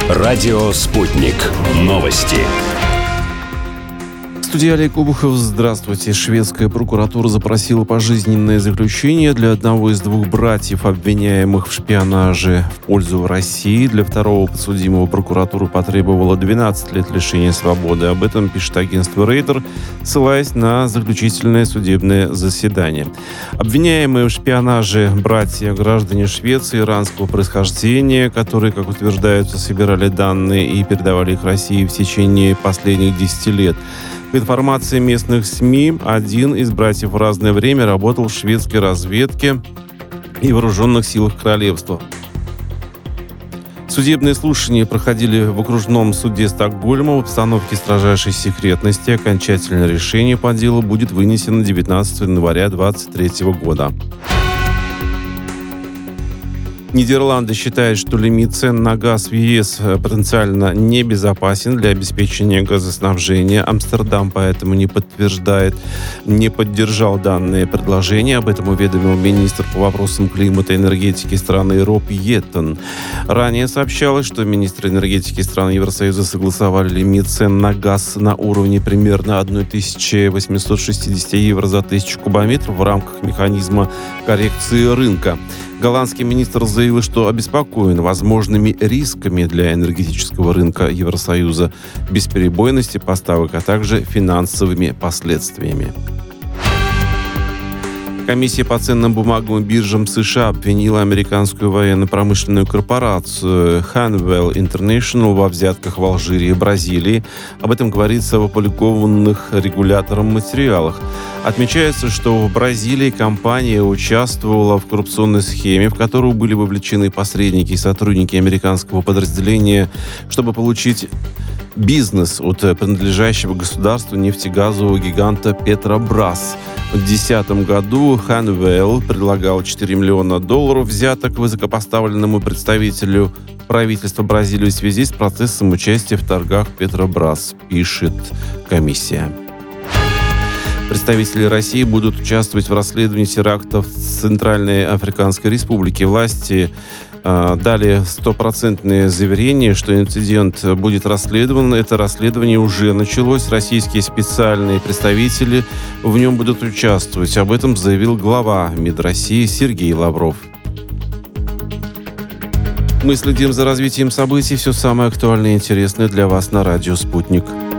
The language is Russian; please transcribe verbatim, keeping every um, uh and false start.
Радио «Спутник». Новости. В студии Олег Обухов. Здравствуйте. Шведская прокуратура запросила пожизненное заключение для одного из двух братьев, обвиняемых в шпионаже в пользу России. Для второго подсудимого прокуратура потребовала двенадцать лет лишения свободы. Об этом пишет агентство Рейтер, ссылаясь на заключительное судебное заседание. Обвиняемые в шпионаже братья, граждане Швеции иранского происхождения, которые, как утверждаются, собирали данные и передавали их России в течение последних десяти лет. По информации местных СМИ, один из братьев в разное время работал в шведской разведке и вооруженных силах королевства. Судебные слушания проходили в окружном суде Стокгольма в обстановке строжайшей секретности. Окончательное решение по делу будет вынесено девятнадцатого января две тысячи двадцать третьего года. Нидерланды считают, что лимит цен на газ в ЕС потенциально небезопасен для обеспечения газоснабжения. Амстердам поэтому не подтверждает, не поддержал данное предложение. Об этом уведомил министр по вопросам климата и энергетики страны Роб Йеттен. Ранее сообщалось, что министры энергетики стран Евросоюза согласовали лимит цен на газ на уровне примерно тысяча восемьсот шестьдесят евро за тысячу кубометров в рамках механизма коррекции рынка. Голландский министр заявил, что обеспокоен возможными рисками для энергетического рынка Евросоюза, бесперебойности поставок, а также финансовыми последствиями. Комиссия по ценным бумагам и биржам США обвинила американскую военно-промышленную корпорацию Honeywell International во взятках в Алжире и Бразилии. Об этом говорится в опубликованных регулятором материалах. Отмечается, что в Бразилии компания участвовала в коррупционной схеме, в которую были вовлечены посредники и сотрудники американского подразделения, чтобы получить бизнес от принадлежащего государству нефтегазового гиганта Петробрас. В две тысячи десятом году Honeywell предлагал четыре миллиона долларов взяток высокопоставленному представителю правительства Бразилии в связи с процессом участия в торгах Петробрас, пишет комиссия. Представители России будут участвовать в расследовании терактов в Центральной Африканской Республике. Власти э, дали стопроцентное заверение, что инцидент будет расследован. Это расследование уже началось. Российские специальные представители в нем будут участвовать. Об этом заявил глава МИД России Сергей Лавров. Мы следим за развитием событий. Все самое актуальное и интересное для вас на радио «Спутник».